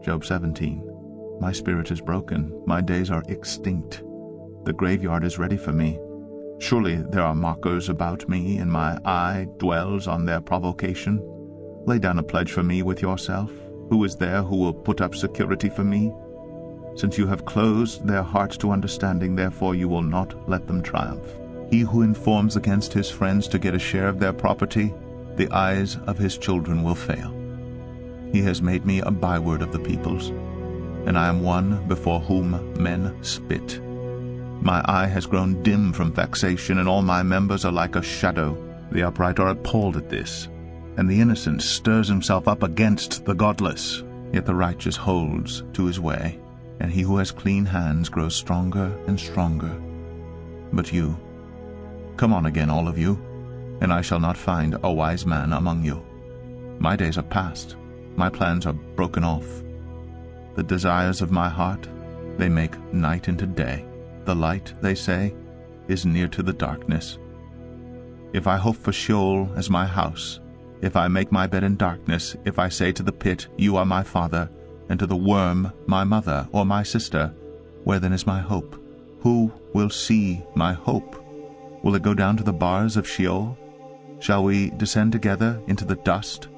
Job 17. My spirit is broken, my days are extinct. The graveyard is ready for me. Surely there are mockers about me, and my eye dwells on their provocation. Lay down a pledge for me with yourself. Who is there who will put up security for me? Since you have closed their hearts to understanding, therefore you will not let them triumph. He who informs against his friends to get a share of their property, the eyes of his children will fail. He has made me a byword of the peoples, and I am one before whom men spit. My eye has grown dim from vexation, and all my members are like a shadow. The upright are appalled at this, and the innocent stirs himself up against the godless. Yet the righteous holds to his way, and he who has clean hands grows stronger and stronger. But you, come on again, all of you, and I shall not find a wise man among you. My days are past, my plans are broken off. The desires of my heart, they make night into day. The light, they say, is near to the darkness. If I hope for Sheol as my house, if I make my bed in darkness, if I say to the pit, you are my father, and to the worm, my mother, or my sister, where then is my hope? Who will see my hope? Will it go down to the bars of Sheol? Shall we descend together into the dust?